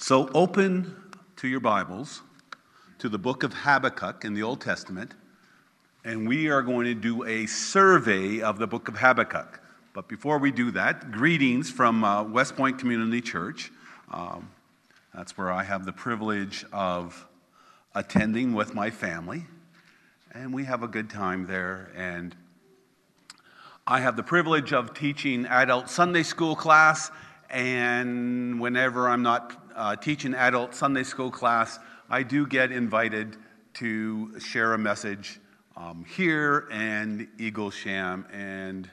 So open to your Bibles to the book of Habakkuk in the Old Testament, and we are going to do a survey of the book of Habakkuk. But before we do that, greetings from West Point Community Church. That's where I have the privilege of attending with my family, and we have a good time there. And I have the privilege of teaching adult Sunday school class, and whenever I'm not teaching adult Sunday school class, I do get invited to share a message here and Eaglesham, and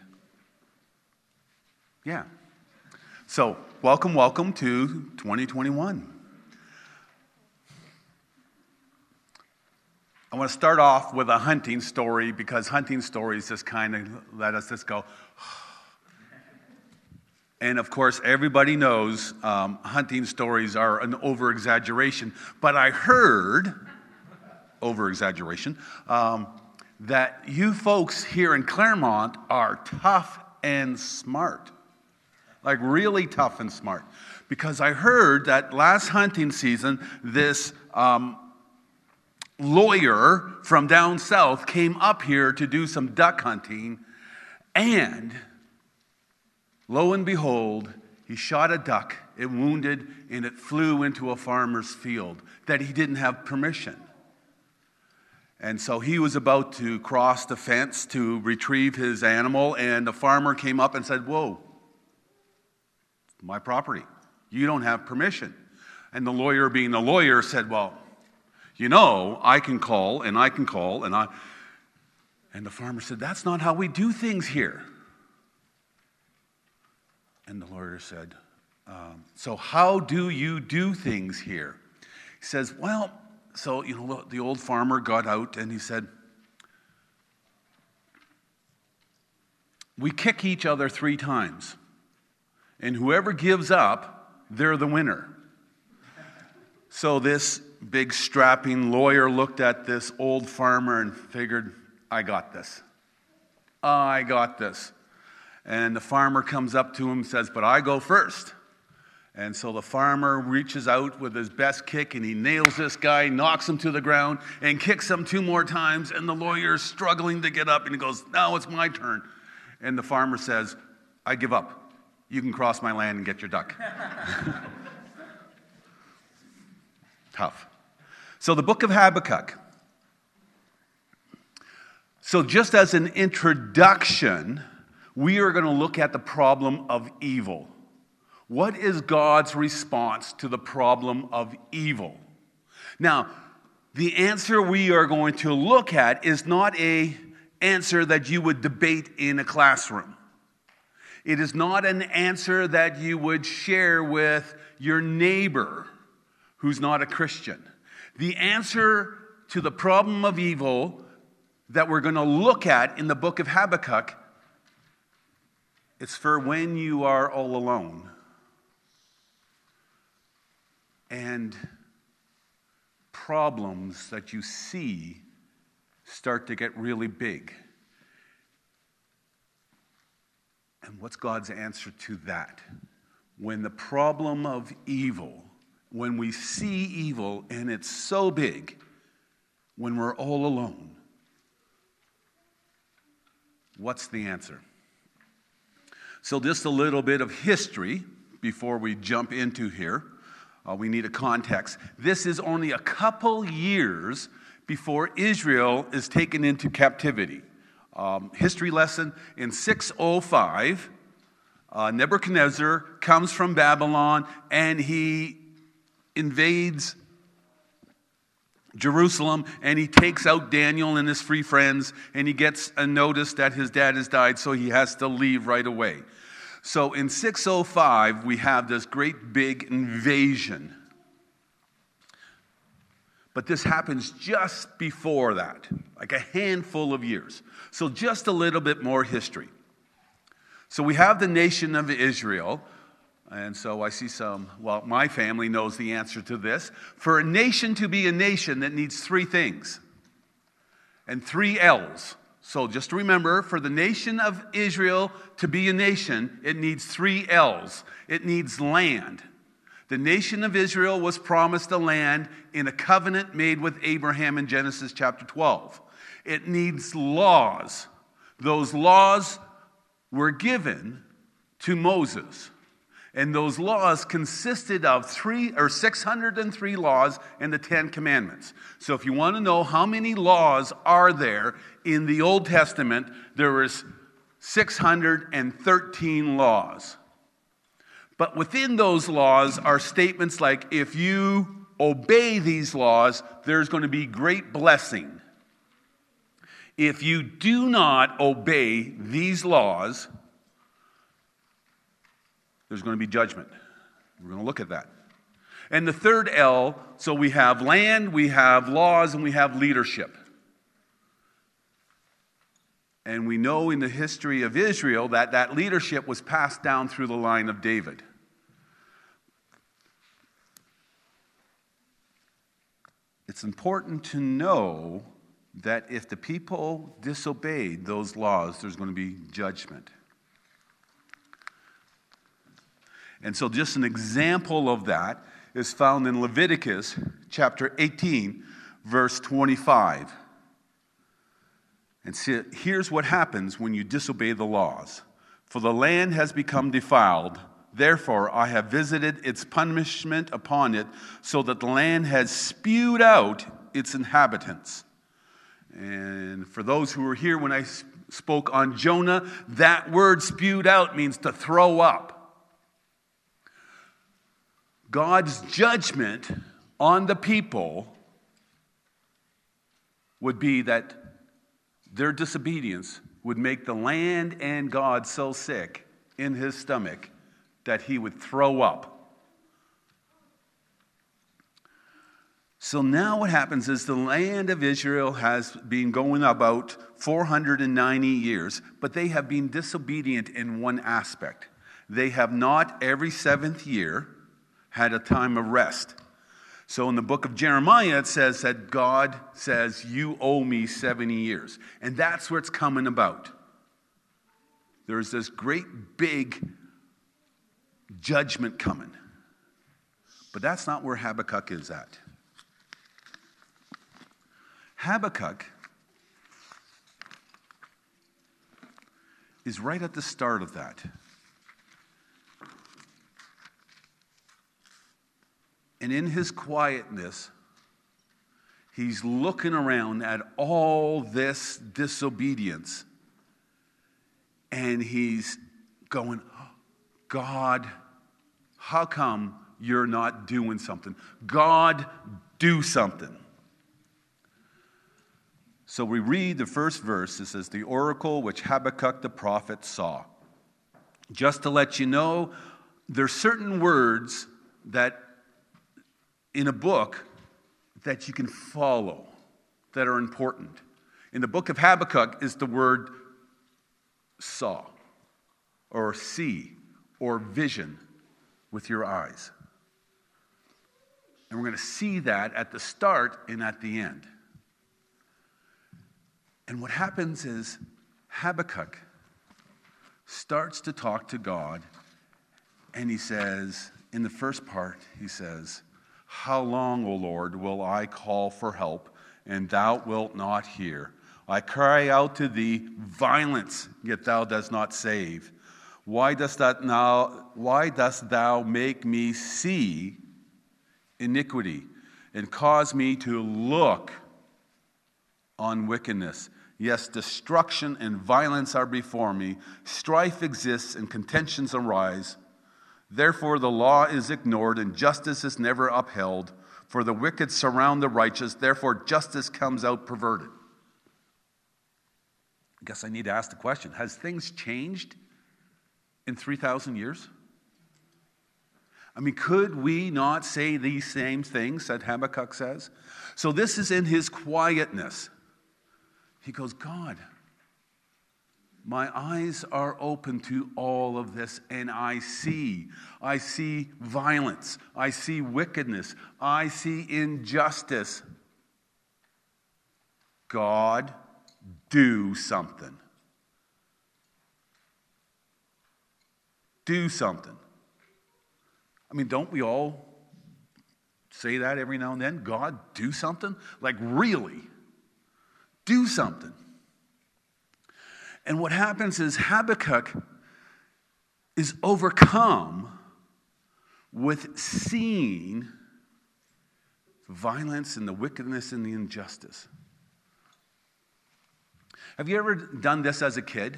yeah. So welcome to 2021. I want to start off with a hunting story, because hunting stories just kind of let us just go. And of course, everybody knows hunting stories are an over-exaggeration. But I heard, over-exaggeration, that you folks here in Claremont are tough and smart. Like really tough and smart. Because I heard that last hunting season, this lawyer from down south came up here to do some duck hunting, and lo and behold, he shot a duck, it wounded, and it flew into a farmer's field that he didn't have permission. And so he was about to cross the fence to retrieve his animal, and the farmer came up and said, "Whoa, my property. You don't have permission." And the lawyer, being the lawyer, said, "Well, you know, I can call, and I can call, and the farmer said, "That's not how we do things here." And the lawyer said, "So how do you do things here?" He says, "Well," so, the old farmer got out and he said, "We kick each other 3 times. And whoever gives up, they're the winner." So this big strapping lawyer looked at this old farmer and figured, I got this. And the farmer comes up to him and says, "But I go first." And so the farmer reaches out with his best kick, and he nails this guy, knocks him to the ground, and kicks him 2 more times. And the lawyer's struggling to get up, and he goes, "Now it's my turn." And the farmer says, "I give up. You can cross my land and get your duck." Tough. So the book of Habakkuk. So just as an introduction, we are going to look at the problem of evil. What is God's response to the problem of evil? Now, the answer we are going to look at is not an answer that you would debate in a classroom. It is not an answer that you would share with your neighbor who's not a Christian. The answer to the problem of evil that we're going to look at in the book of Habakkuk is for when you are all alone and problems that you see start to get really big. And what's God's answer to that? When the problem of evil, when we see evil and it's so big, when we're all alone, what's the answer? So just a little bit of history before we jump into here. We need a context. This is only a couple years before Israel is taken into captivity. History lesson, in 605, Nebuchadnezzar comes from Babylon, and he invades Jerusalem, and he takes out Daniel and his 3 friends, and he gets a notice that his dad has died, so he has to leave right away. So in 605, we have this great big invasion. But this happens just before that, like a handful of years. So just a little bit more history. So we have the nation of Israel. And so I see my family knows the answer to this. For a nation to be a nation, it needs 3 things. And 3 L's. So just remember, for the nation of Israel to be a nation, it needs 3 L's. It needs land. The nation of Israel was promised a land in a covenant made with Abraham in Genesis chapter 12. It needs laws. Those laws were given to Moses. And those laws consisted of 603 laws and the 10 commandments. So if you want to know how many laws are there in the Old Testament, there is 613 laws. But within those laws are statements like, if you obey these laws, there's going to be great blessing. If you do not obey these laws, there's going to be judgment. We're going to look at that. And the third L, so we have land, we have laws, and we have leadership. And we know in the history of Israel that that leadership was passed down through the line of David. It's important to know that if the people disobeyed those laws, there's going to be judgment. And so just an example of that is found in Leviticus chapter 18, verse 25. And see, here's what happens when you disobey the laws. For the land has become defiled, therefore I have visited its punishment upon it, so that the land has spewed out its inhabitants. And for those who were here when I spoke on Jonah, that word spewed out means to throw up. God's judgment on the people would be that their disobedience would make the land and God so sick in his stomach that he would throw up. So now what happens is the land of Israel has been going about 490 years, but they have been disobedient in one aspect. They have not every seventh year had a time of rest. So in the book of Jeremiah, it says that God says, you owe me 70 years. And that's where it's coming about. There's this great big judgment coming. But that's not where Habakkuk is at. Habakkuk is right at the start of that. And in his quietness, he's looking around at all this disobedience. And he's going, God, how come you're not doing something? God, do something. So we read the first verse. It says, the oracle which Habakkuk the prophet saw. Just to let you know, there's certain words that in a book that you can follow that are important. In the book of Habakkuk is the word saw or see or vision with your eyes. And we're going to see that at the start and at the end. And what happens is Habakkuk starts to talk to God, and he says, in the first part, he says, how long, O Lord, will I call for help, and thou wilt not hear? I cry out to thee, violence, yet thou dost not save. Why dost thou make me see iniquity, and cause me to look on wickedness? Yes, destruction and violence are before me. Strife exists and contentions arise. Therefore the law is ignored and justice is never upheld. For the wicked surround the righteous. Therefore justice comes out perverted. I guess I need to ask the question, has things changed in 3,000 years? I mean, could we not say these same things that Habakkuk says? So this is in his quietness. He goes, God, my eyes are open to all of this, and I see violence. I see wickedness. I see injustice. God, do something. Do something. I mean, don't we all say that every now and then? God, do something? Like, really? Do something. And what happens is Habakkuk is overcome with seeing the violence and the wickedness and the injustice. Have you ever done this as a kid?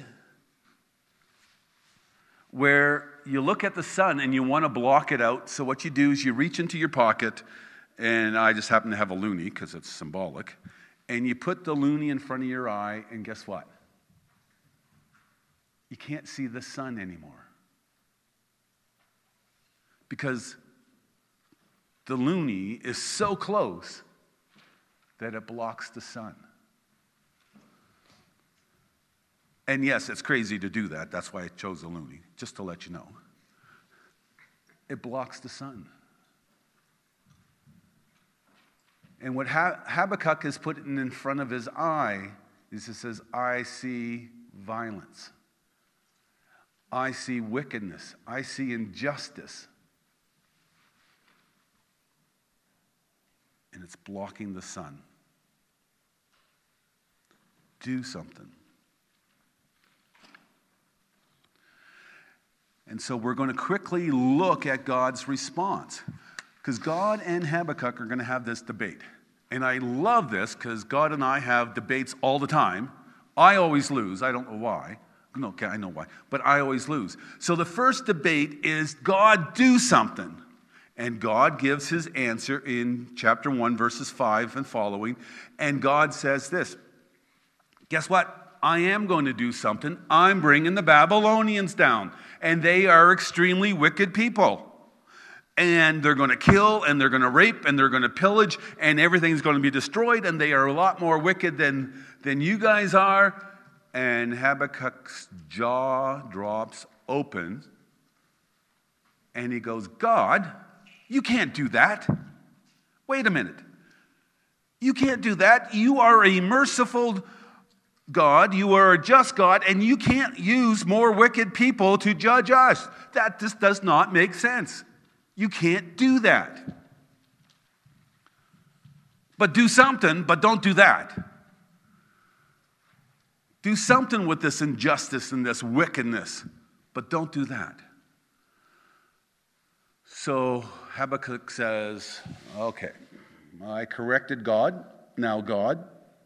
Where you look at the sun and you want to block it out, so what you do is you reach into your pocket, and I just happen to have a loonie because it's symbolic, and you put the loonie in front of your eye, and guess what? You can't see the sun anymore. Because the loonie is so close that it blocks the sun. And yes, it's crazy to do that. That's why I chose the loonie, just to let you know. It blocks the sun. And what Habakkuk is putting in front of his eye is it says, I see violence. I see wickedness. I see injustice. And it's blocking the sun. Do something. And so we're going to quickly look at God's response. Because God and Habakkuk are going to have this debate. And I love this because God and I have debates all the time. I always lose. I don't know why. No, okay, I know why. But I always lose. So the first debate is God, do something. And God gives his answer in chapter 1, verses 5 and following. And God says this. Guess what? I am going to do something. I'm bringing the Babylonians down. And they are extremely wicked people. And they're going to kill, and they're going to rape, and they're going to pillage, and everything's going to be destroyed, and they are a lot more wicked than you guys are. And Habakkuk's jaw drops open, and he goes, God, you can't do that. Wait a minute. You can't do that. You are a merciful God, you are a just God, and you can't use more wicked people to judge us. That just does not make sense. You can't do that. But do something, but don't do that. Do something with this injustice and this wickedness, but don't do that. So Habakkuk says, okay, I corrected God. Now God,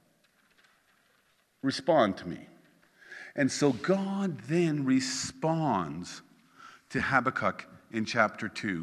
respond to me. And so God then responds to Habakkuk in chapter 2.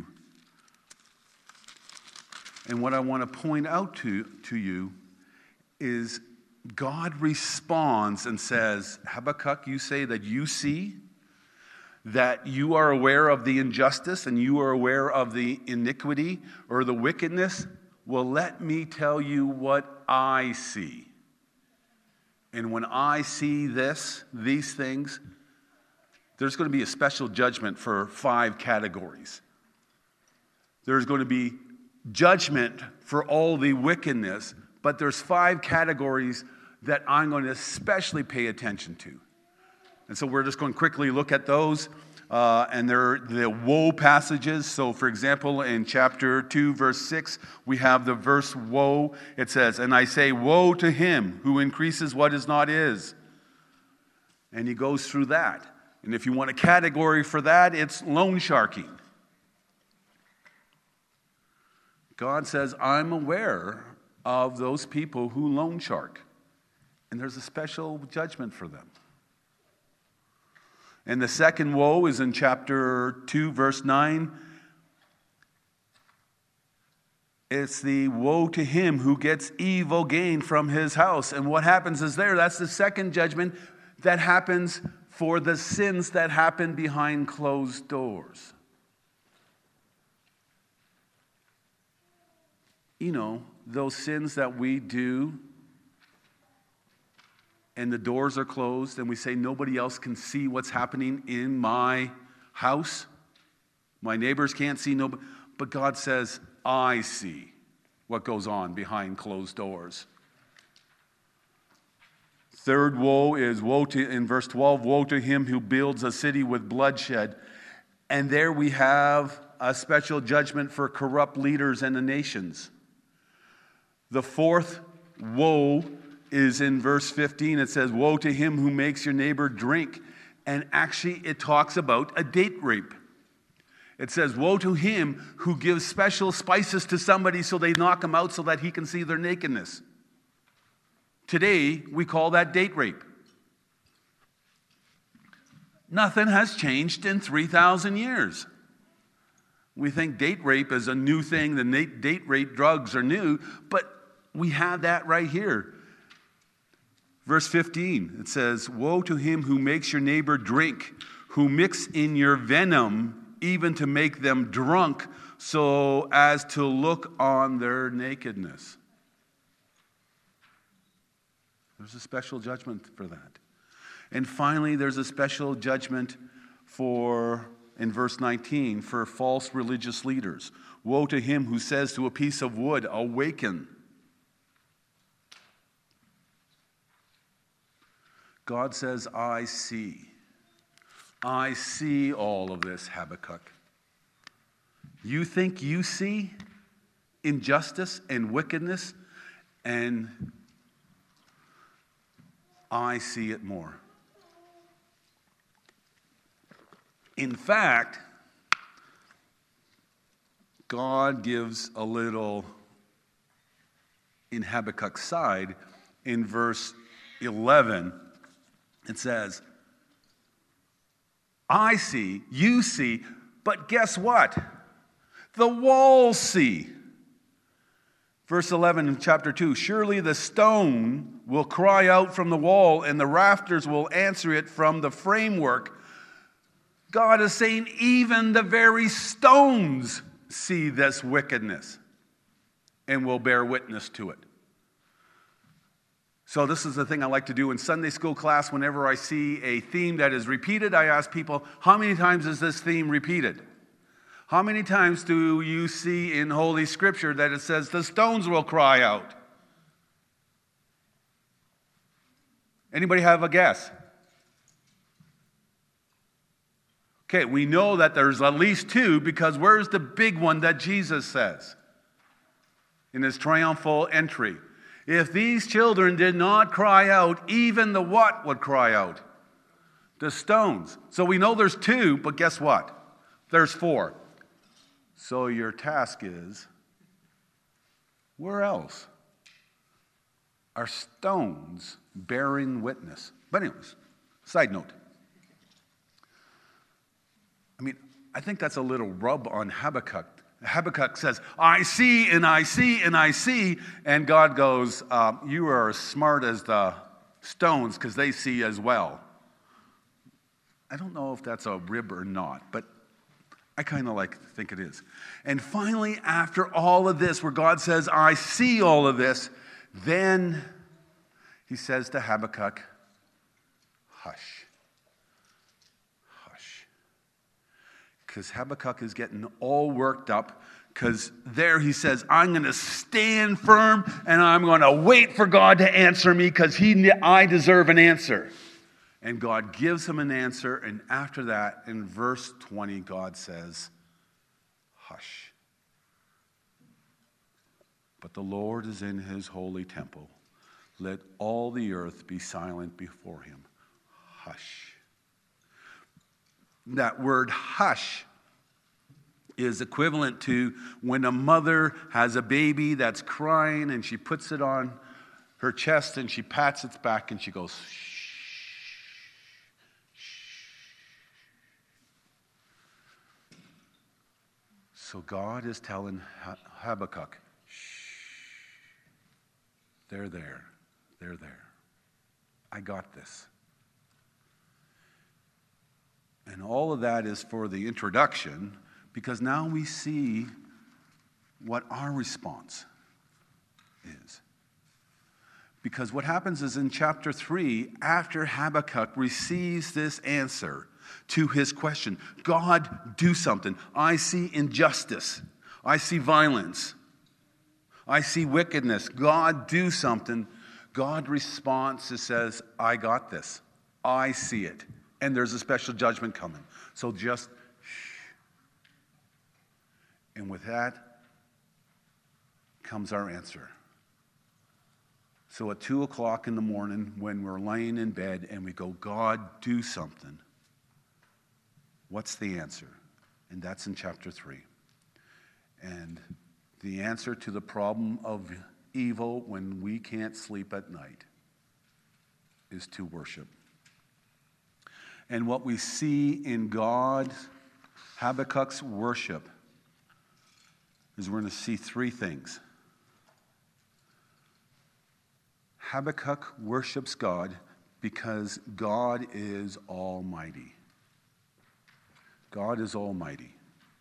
And what I want to point out to you is God responds and says, Habakkuk, you say that you see, that you are aware of the injustice and you are aware of the iniquity or the wickedness. Well, let me tell you what I see. And when I see these things, there's going to be a special judgment for 5 categories. There's going to be judgment for all the wickedness, but there's 5 categories that I'm going to especially pay attention to. And so we're just going to quickly look at those, and they're the woe passages. So, for example, in chapter 2, verse 6, we have the verse woe. It says, and I say, woe to him who increases what is not his. And he goes through that. And if you want a category for that, it's loan sharking. God says, I'm aware of those people who loan shark. And there's a special judgment for them. And the second woe is in chapter 2, verse 9. It's the woe to him who gets evil gain from his house. And what happens is that's the second judgment that happens for the sins that happen behind closed doors. You know, those sins that we do and the doors are closed and we say nobody else can see what's happening in my house. My neighbors can't see, nobody, but God says, I see what goes on behind closed doors. Third woe is in verse 12, woe to him who builds a city with bloodshed. And there we have a special judgment for corrupt leaders and the nations. The fourth woe is in verse 15. It says, woe to him who makes your neighbor drink. And actually, it talks about a date rape. It says, woe to him who gives special spices to somebody so they knock him out so that he can see their nakedness. Today, we call that date rape. Nothing has changed in 3,000 years. We think date rape is a new thing. The date rape drugs are new, but we have that right here. Verse 15, it says, woe to him who makes your neighbor drink, who mix in your venom even to make them drunk so as to look on their nakedness. There's a special judgment for that. And finally, there's a special judgment in verse 19, for false religious leaders. Woe to him who says to a piece of wood, awaken. God says, I see. I see all of this, Habakkuk. You think you see injustice and wickedness, and I see it more. In fact, God gives a little in Habakkuk's side. In verse 11, it says, I see, you see, but guess what? The walls see. Verse 11 in chapter 2, surely the stone will cry out from the wall, and the rafters will answer it from the framework. God is saying even the very stones see this wickedness and will bear witness to it. So this is the thing I like to do in Sunday school class. Whenever I see a theme that is repeated, I ask people, how many times is this theme repeated? How many times do you see in Holy Scripture that it says the stones will cry out? Anybody have a guess? Okay, we know that there's at least two, because where's the big one that Jesus says in his triumphal entry? If these children did not cry out, even the what would cry out? The stones. So we know there's two, but guess what? There's four. So your task is, where else are stones bearing witness? But anyways, side note. I think that's a little rub on Habakkuk. Habakkuk says, I see and I see and I see. And God goes, you are as smart as the stones because they see as well. I don't know if that's a rib or not, but I kind of think it is. And finally, after all of this, where God says, I see all of this, then he says to Habakkuk, hush. Because Habakkuk is getting all worked up, because there he says, I'm going to stand firm and I'm going to wait for God to answer me because I deserve an answer. And God gives him an answer, and after that, in verse 20, God says, hush. But the Lord is in his holy temple. Let all the earth be silent before him. Hush. That word hush is equivalent to when a mother has a baby that's crying and she puts it on her chest and she pats its back and she goes, shh, shh. So God is telling Habakkuk, shh, they're there. I got this. And all of that is for the introduction, because now we see what our response is. Because what happens is in chapter 3, after Habakkuk receives this answer to his question, God, do something. I see injustice. I see violence. I see wickedness. God, do something. God responds and says, I got this. I see it. And there's a special judgment coming. So just shh. And with that comes our answer. So at 2 o'clock in the morning, when we're laying in bed and we go, God, do something, what's the answer? And that's in chapter 3. And the answer to the problem of evil when we can't sleep at night is to worship. And what we see in Habakkuk's worship is we're going to see 3 things. Habakkuk worships God because God is almighty. God is almighty.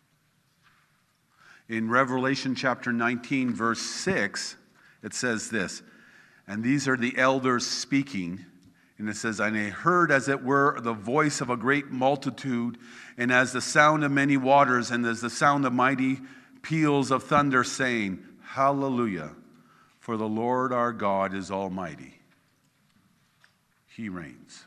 In Revelation chapter 19, verse 6, it says this, and these are the elders speaking, and it says, and I heard as it were the voice of a great multitude, and as the sound of many waters, and as the sound of mighty peals of thunder, saying, Hallelujah, for the Lord our God is almighty. He reigns.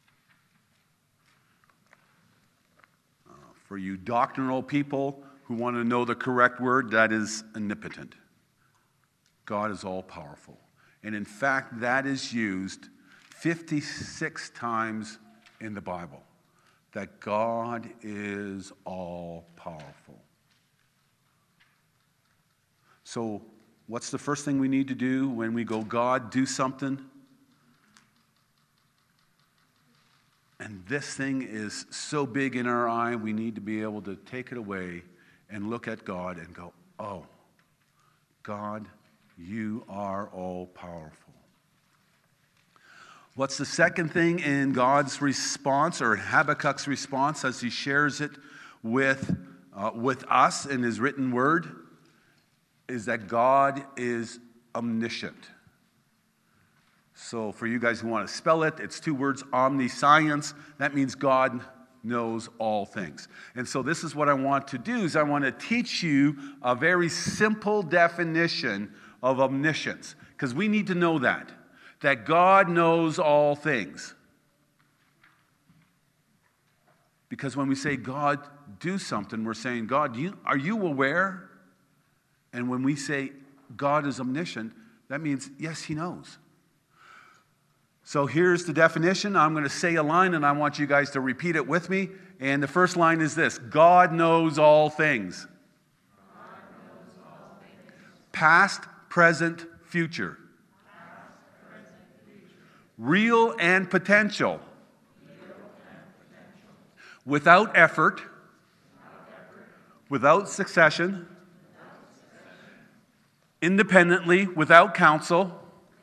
For you doctrinal people who want to know the correct word, that is omnipotent. God is all-powerful. And in fact, that is used 56 times in the Bible, that God is all-powerful. So, what's the first thing we need to do when we go, God, do something? And this thing is so big in our eye, we need to be able to take it away and look at God and go, oh, God, you are all-powerful. What's the second thing in God's response, or Habakkuk's response, as he shares it with us in his written word, is that God is omniscient. So for you guys who want to spell it, it's 2 words, omniscience. That means God knows all things. And so this is what I want to do, is I want to teach you a very simple definition of omniscience, because we need to know that God knows all things. Because when we say, God, do something, we're saying, God, are you aware? And when we say God is omniscient, that means, yes, he knows. So here's the definition. I'm going to say a line, and I want you guys to repeat it with me. And the first line is this: God knows all things. God knows all things. Past, present, future. Past, present, future. Real and potential. Real and potential. Without effort. Without succession. Independently, without counsel.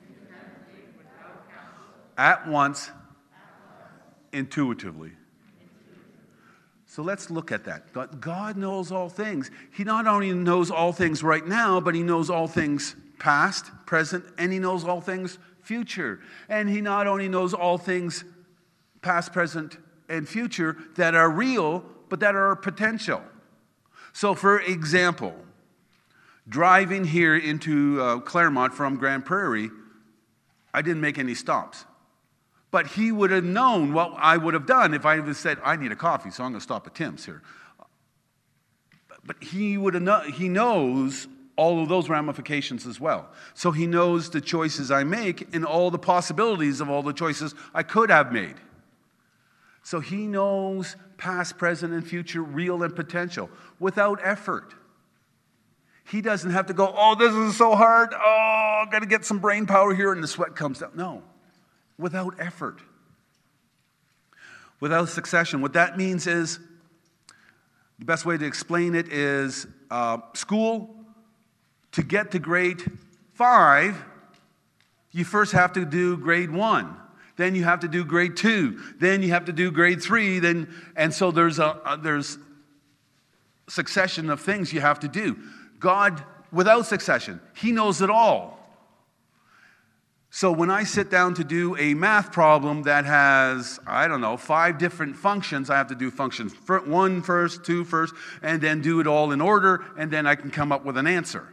At once, intuitively. So let's look at that. God knows all things. He not only knows all things right now, but he knows all things past, present, and he knows all things future. And he not only knows all things past, present, and future that are real, but that are potential. So for example, driving here into Claremont from Grand Prairie, I didn't make any stops. But he would have known what I would have done if I had said, I need a coffee, so I'm going to stop at Tim's here. But he knows all of those ramifications as well. So he knows the choices I make and all the possibilities of all the choices I could have made. So he knows past, present, and future, real and potential, without effort. He doesn't have to go, oh, this is so hard. Oh, I've got to get some brain power here, and the sweat comes down. No. Without effort. Without succession. What that means is, the best way to explain it is, school, to get to grade 5, you first have to do grade 1. Then you have to do grade 2. Then you have to do grade 3. And so there's succession of things you have to do. God, without succession, he knows it all. So when I sit down to do a math problem that has, 5 different functions, I have to do functions 1 first, 2 first, and then do it all in order, and then I can come up with an answer.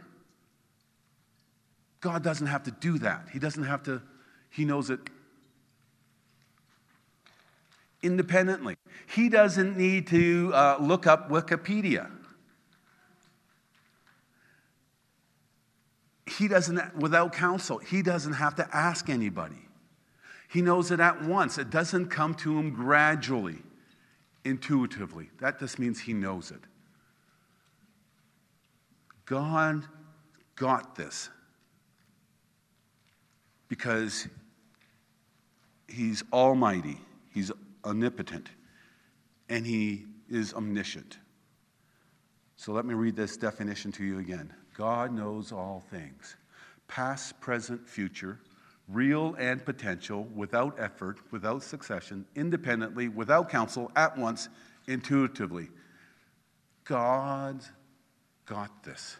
God doesn't have to do that. He knows it independently. He doesn't need to look up Wikipedia. he doesn't, without counsel, he doesn't have to ask anybody. He knows it at once. It doesn't come to him gradually, intuitively. That just means he knows it. God got this because he's almighty, he's omnipotent, and he is omniscient. So let me read this definition to you again. God knows all things, past, present, future, real and potential, without effort, without succession, independently, without counsel, at once, intuitively. God got this.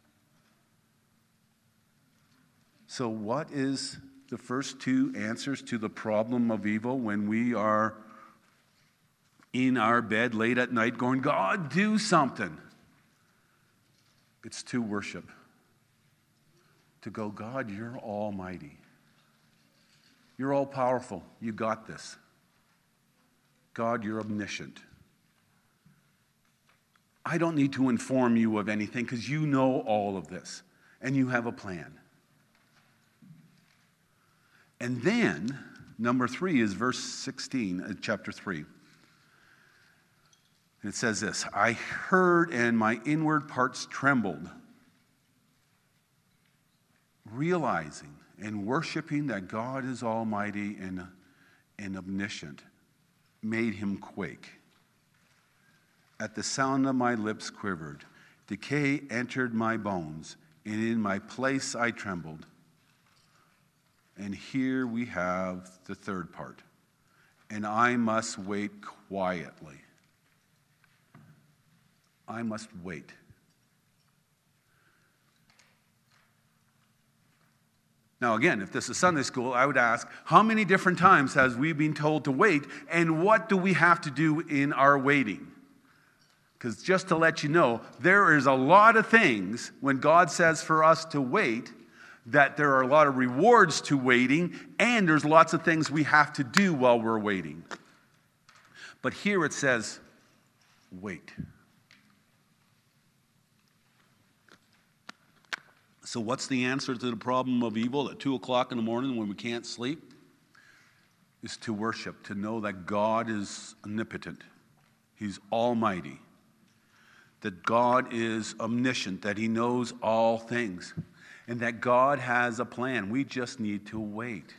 So what is the first two answers to the problem of evil when we are in our bed late at night going, God, do something? It's to worship. To go, God, you're almighty. You're all powerful. You got this. God, you're omniscient. I don't need to inform you of anything because you know all of this and you have a plan. And then, number 3 is verse 16, chapter 3. And it says this, I heard and my inward parts trembled, realizing and worshiping that God is almighty and omniscient, made him quake. At the sound of my lips quivered, decay entered my bones, and in my place I trembled. And here we have the third part. And I must wait quietly. I must wait. Now again, if this is Sunday school, I would ask, how many different times has we been told to wait, and what do we have to do in our waiting? Because just to let you know, there is a lot of things when God says for us to wait, that there are a lot of rewards to waiting, and there's lots of things we have to do while we're waiting. But here it says, wait. So what's the answer to the problem of evil at 2 o'clock in the morning when we can't sleep? Is to worship, to know that God is omnipotent. He's almighty. That God is omniscient, that he knows all things. And that God has a plan. We just need to wait.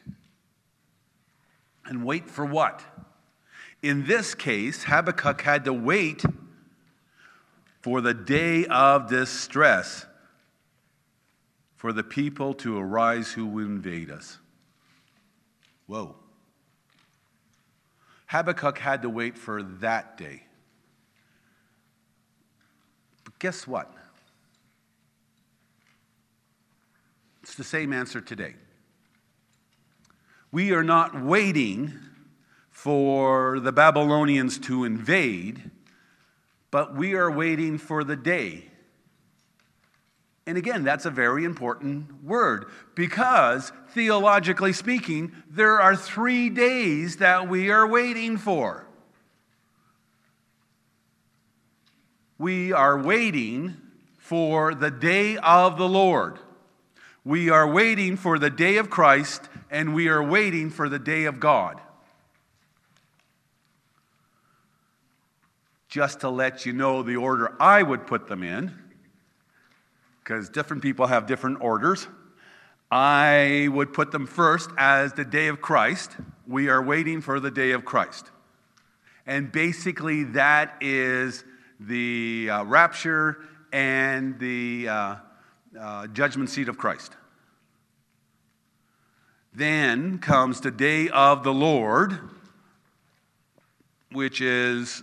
And wait for what? In this case, Habakkuk had to wait for the day of distress, for the people to arise who will invade us. Whoa. Habakkuk had to wait for that day. But guess what? It's the same answer today. We are not waiting for the Babylonians to invade, but we are waiting for the day. And again, that's a very important word because, theologically speaking, there are 3 days that we are waiting for. We are waiting for the day of the Lord. We are waiting for the day of Christ, and we are waiting for the day of God. Just to let you know the order I would put them in, because different people have different orders. I would put them first as the day of Christ. We are waiting for the day of Christ. And basically that is the rapture and the judgment seat of Christ. Then comes the day of the Lord, which is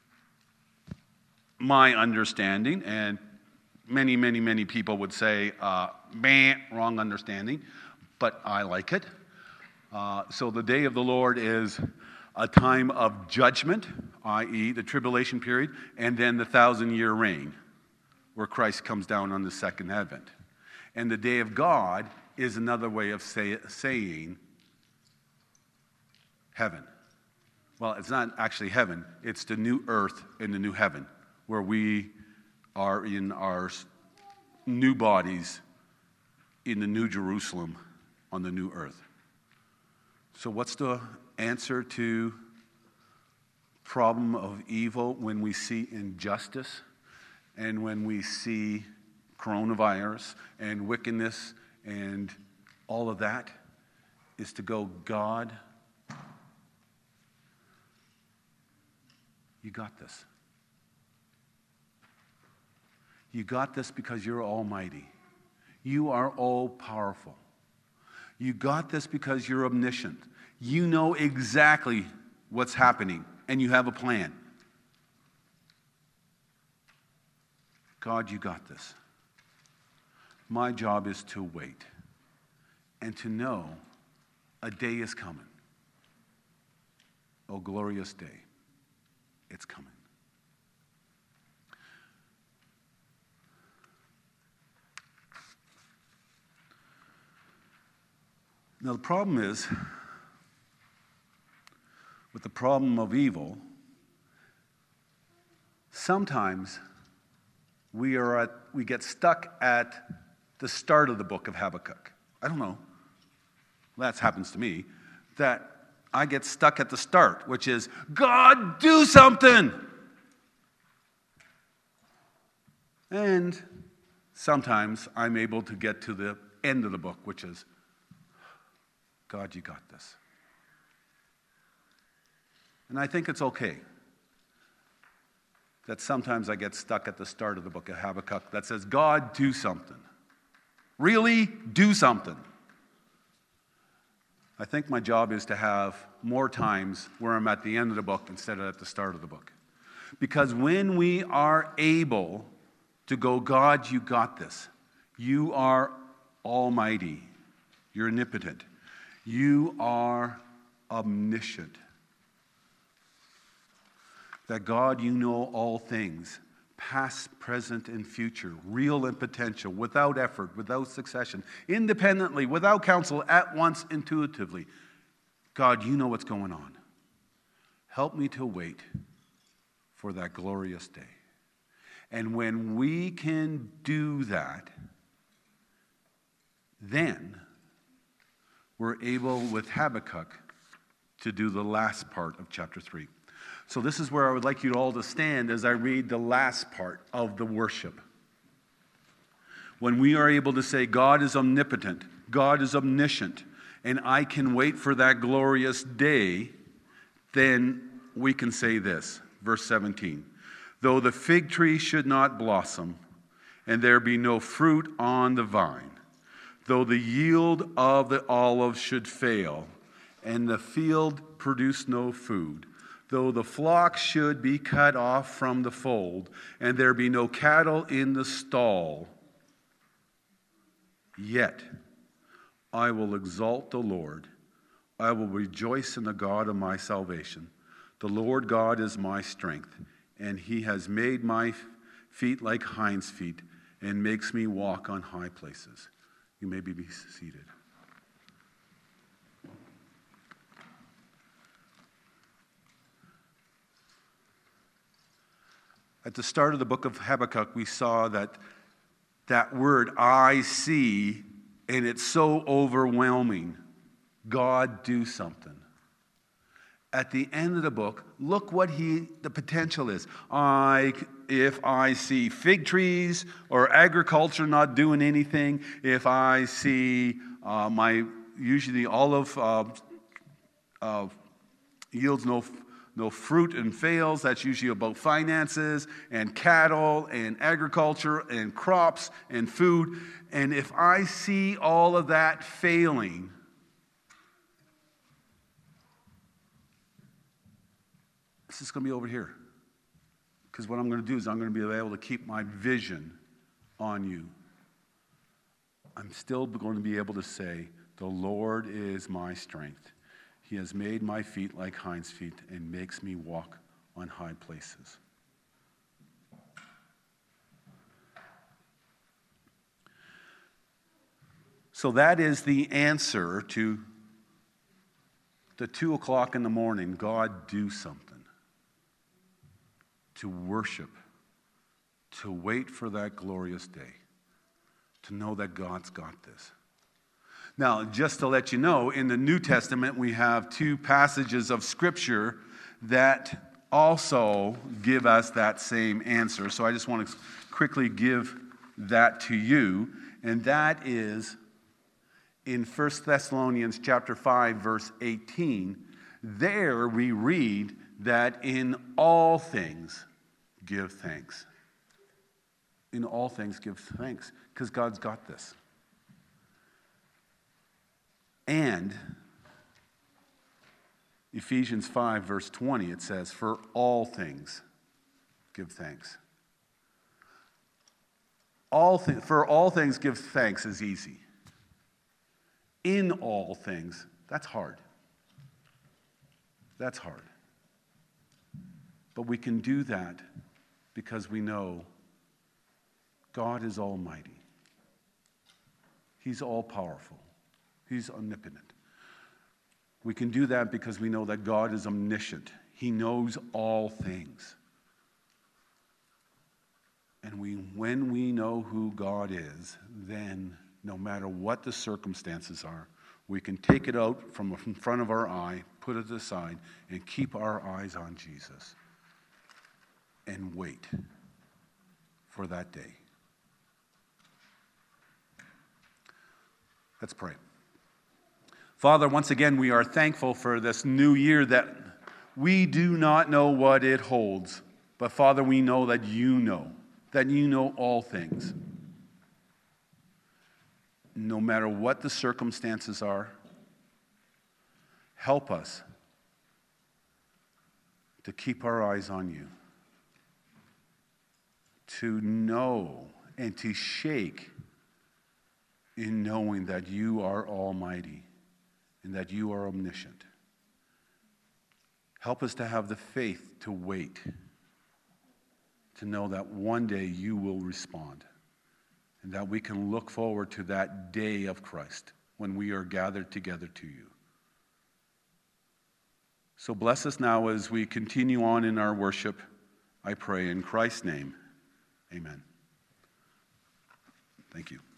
my understanding, and many people would say, wrong understanding, but I like it. So the day of the Lord is a time of judgment, i.e. the tribulation period, and then the 1,000-year reign, where Christ comes down on the second advent. And the day of God is another way of saying heaven. Well, it's not actually heaven. It's the new earth and the new heaven, where we are in our new bodies in the New Jerusalem on the new earth. So what's the answer to problem of evil when we see injustice and when we see coronavirus and wickedness and all of that? Is to go, God, you got this. You got this because you're almighty. You are all powerful. You got this because you're omniscient. You know exactly what's happening, and you have a plan. God, you got this. My job is to wait and to know a day is coming. Oh, glorious day. It's coming. Now, the problem is, with the problem of evil, sometimes we get stuck at the start of the book of Habakkuk. I don't know. That happens to me. That I get stuck at the start, which is, God, do something! And sometimes I'm able to get to the end of the book, which is, God, you got this. And I think it's okay that sometimes I get stuck at the start of the book of Habakkuk that says, God, do something. Really, do something. I think my job is to have more times where I'm at the end of the book instead of at the start of the book. Because when we are able to go, God, you got this. You are almighty. You're omnipotent. You are omniscient. That God, you know all things, past, present, and future, real and potential, without effort, without succession, independently, without counsel, at once, intuitively. God, you know what's going on. Help me to wait for that glorious day. And when we can do that, then we're able, with Habakkuk, to do the last part of chapter 3. So this is where I would like you all to stand as I read the last part of the worship. When we are able to say, God is omnipotent, God is omniscient, and I can wait for that glorious day, then we can say this, verse 17. Though the fig tree should not blossom, and there be no fruit on the vine, though the yield of the olive should fail, and the field produce no food, though the flock should be cut off from the fold, and there be no cattle in the stall, yet I will exalt the Lord. I will rejoice in the God of my salvation. The Lord God is my strength, and he has made my feet like hinds' feet, and makes me walk on high places. You may be seated. At the start of the book of Habakkuk, we saw that word, I see, and it's so overwhelming. God, do something. At the end of the book, look what the potential is. If I see fig trees or agriculture not doing anything, if I see usually olive yields no fruit and fails, that's usually about finances and cattle and agriculture and crops and food. And if I see all of that failing, this is going to be over here. Because what I'm going to do is I'm going to be able to keep my vision on you. I'm still going to be able to say, the Lord is my strength. He has made my feet like hinds' feet and makes me walk on high places. So that is the answer to the 2 o'clock in the morning, God, do something. To worship, to wait for that glorious day. to know that God's got this. Now, just to let you know, in the New Testament, we have two passages of Scripture that also give us that same answer. So I just want to quickly give that to you, and that is in 1 Thessalonians chapter 5, verse 18. There we read that in all things give thanks. In all things give thanks, because God's got this. And Ephesians 5, verse 20, it says, for all things give thanks. For all things give thanks is easy. In all things, that's hard. That's hard. But we can do that because we know God is almighty. He's all-powerful. He's omnipotent. We can do that because we know that God is omniscient. He knows all things. And when we know who God is, then no matter what the circumstances are, we can take it out from in front of our eye, put it aside, and keep our eyes on Jesus and wait for that day. Let's pray. Father, once again, we are thankful for this new year that we do not know what it holds. But Father, we know that you know all things. No matter what the circumstances are, help us to keep our eyes on you, to know and to shake in knowing that you are almighty and that you are omniscient. Help us to have the faith to wait, to know that one day you will respond, and that we can look forward to that day of Christ when we are gathered together to you. So bless us now as we continue on in our worship, I pray in Christ's name. Amen. Thank you.